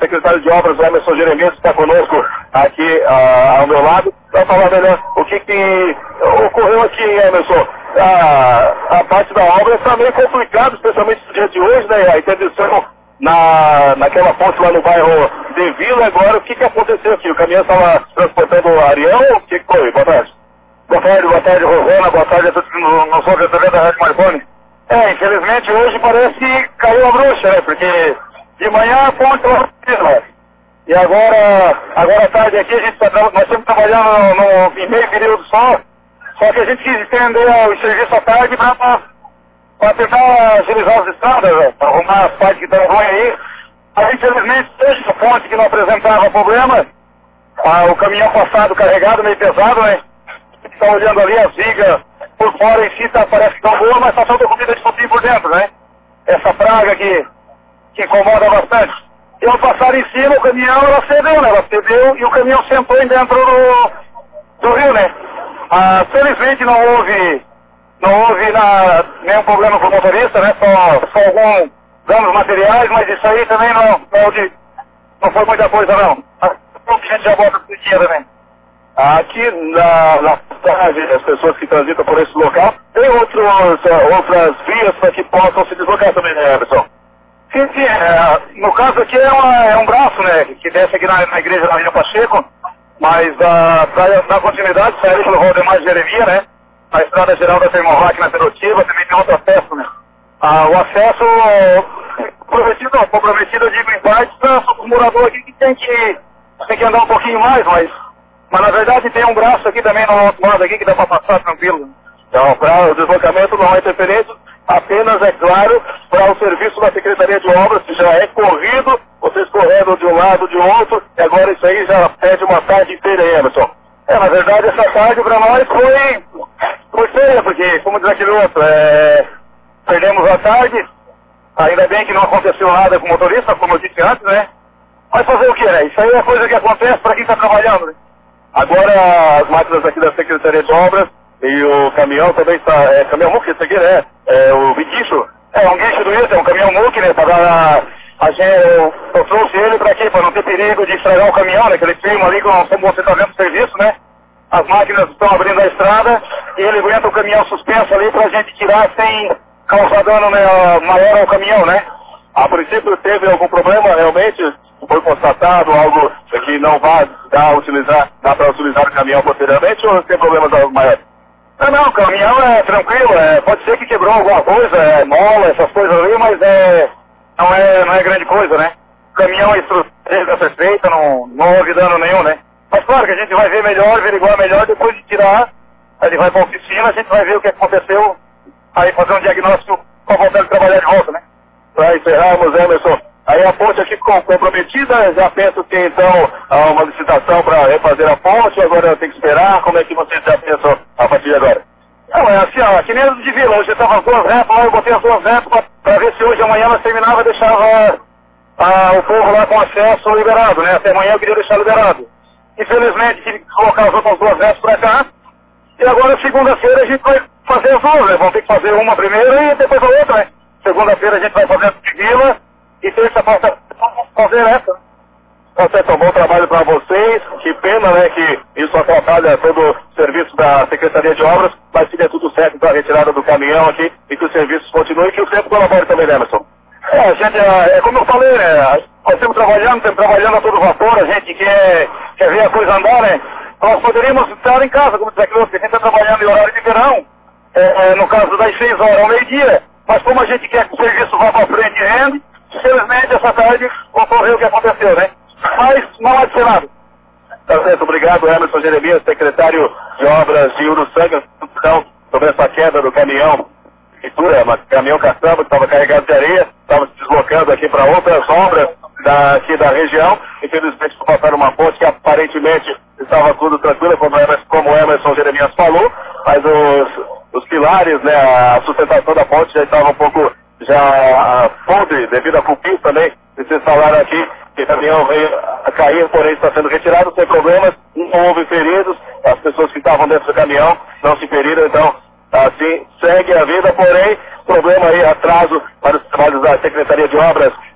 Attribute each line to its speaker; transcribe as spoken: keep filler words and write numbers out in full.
Speaker 1: secretário de Obras, o Emerson Jeremias, que está conosco aqui uh, ao meu lado, para falar melhor o que, que ocorreu aqui, Emerson. A, a parte da obra está meio complicado, especialmente no dia de hoje, né? A interdição na, naquela ponte lá no bairro de Vila. Agora, o que, que aconteceu aqui? O caminhão estava transportando o Arião? O que, que foi? Boa tarde. Boa tarde, boa tarde, Rosana. Boa tarde a todos que não, não são através da Rádio Marconi. É, infelizmente hoje parece que caiu a bruxa, né? Porque de manhã a ponte lá. E agora, agora à tarde aqui, a gente tá, nós estamos trabalhando no, no, em meio período só. Só que a gente quis estender o serviço à tarde para tentar agilizar as estradas, para arrumar as partes que estão ruins aí. Aí, infelizmente, essa ponte que não apresentava problema, ah, o caminhão passado carregado, meio pesado, né? Está olhando ali as vigas por fora em si, tá, parece que estão boas, mas está toda comida de fofinho por dentro, né? Essa praga que, que incomoda bastante. E ao passar em cima, o caminhão, ela cedeu, né? Ela cedeu e o caminhão sentou dentro do, do rio, né? Ah, felizmente não houve, não houve na, nenhum problema com o motorista, né? Só, só alguns danos materiais, mas isso aí também não, não, de, não foi muita coisa, não. A gente já bota tudo dia também. Aqui na, na cidade, as pessoas que transitam por esse local, tem outros, outras vias para que possam se deslocar também, né, Emerson? Sim, sim. É, no caso aqui é, uma, é um braço, né? Que desce aqui na, na igreja da Ilha Pacheco. Mas para dar continuidade, sai pelo Valdemar de Jeremias, né? A estrada geral da Termovac na Perotiva, também tem outro acesso, né? Ah, o acesso prometido, não, comprometido, eu digo em parte, para o morador aqui que tem que, tem que andar um pouquinho mais, mas, mas na verdade tem um braço aqui também no outro lado aqui que dá para passar tranquilo. Então, para o deslocamento não é interferente, apenas, é claro, para o serviço da Secretaria de Obras, que já é corrido, vocês correndo de um lado, de outro, e agora isso aí já pede uma tarde inteira aí, Emerson. É, na verdade, essa tarde para nós foi, foi feia, porque, como diz aquele outro, é, perdemos a tarde, ainda bem que não aconteceu nada com o motorista, como eu disse antes, né? Mas fazer o que, né? Isso aí é coisa que acontece para quem está trabalhando, né? Agora, as máquinas aqui da Secretaria de Obras, e o caminhão também está, é caminhão muque esse aqui, né? É o guincho, é um guincho do isso, é um caminhão muque, né? Para dar a gente, eu, eu trouxe ele para aqui, para não ter perigo de estragar o caminhão, né? Aquele firma ali, como você está vendo o serviço, né? As máquinas estão abrindo a estrada e ele aguenta o caminhão suspenso ali para a gente tirar sem causar dano, né, maior ao caminhão, né? A princípio teve algum problema, realmente foi constatado algo que não vai dar, utilizar, dá para utilizar o caminhão posteriormente ou tem problemas maiores? Não, não, o caminhão é tranquilo, é, pode ser que quebrou alguma coisa, é, mola, essas coisas ali, mas é, não, é, não é grande coisa, né? O caminhão, a estrutura perfeita, não, não houve dano nenhum, né? Mas claro que a gente vai ver melhor, averiguar melhor, depois de tirar, ele vai para a oficina, a gente vai ver o que aconteceu, aí fazer um diagnóstico para voltar a trabalhar de volta, né? Para encerrarmos, Emerson, aí a ponte aqui ficou comprometida, já penso que então há uma licitação para refazer a ponte, agora tem que esperar, como é que vocês já pensam a partir de agora? Não, é assim, ó, que nem de Vila, hoje estavam as duas retas lá, eu botei as duas retas para ver se hoje amanhã nós terminava e deixava ah, o povo lá com acesso liberado, né? Até amanhã eu queria deixar liberado. Infelizmente tive que colocar as outras duas retas para cá, e agora segunda-feira a gente vai fazer as duas, né? Vamos ter que fazer uma primeiro e depois a outra, né? Segunda-feira a gente vai fazer a de Vila, e terça-feira fazer essa. Então, certo, um bom trabalho para vocês. Que pena, né, que isso atrapalha todo o serviço da Secretaria de Obras, mas se der tudo certo com a retirada do caminhão aqui e que os serviços continuem e que o tempo colabore também, né, Emerson? É, a gente, é, é como eu falei, né, nós estamos trabalhando, estamos trabalhando a todo vapor, a gente quer, quer ver a coisa andar, né? Nós poderíamos estar em casa, como diz aqui, porque a gente está trabalhando em horário de verão, é, é, no caso das seis horas ao meio-dia, mas como a gente quer que o serviço vá para frente e rende, infelizmente essa tarde ocorreu o que aconteceu, né? Mas não há de ser nada. Tá certo, obrigado, Emerson Jeremias, secretário de Obras de Uruçanga, então, sobre essa queda do caminhão, pintura, um caminhão caçamba que estava carregado de areia, estava se deslocando aqui para outras obras daqui da região, infelizmente passaram uma ponte que aparentemente estava tudo tranquilo, como, como o Emerson Jeremias falou, mas os, os pilares, né, a sustentação da ponte já estava um pouco já podre devido à cupim também, vocês falaram aqui que o caminhão veio a cair, porém está sendo retirado sem problemas, não houve feridos, as pessoas que estavam dentro do caminhão não se feriram, então assim segue a vida, porém problema aí, atraso para os trabalhos da Secretaria de Obras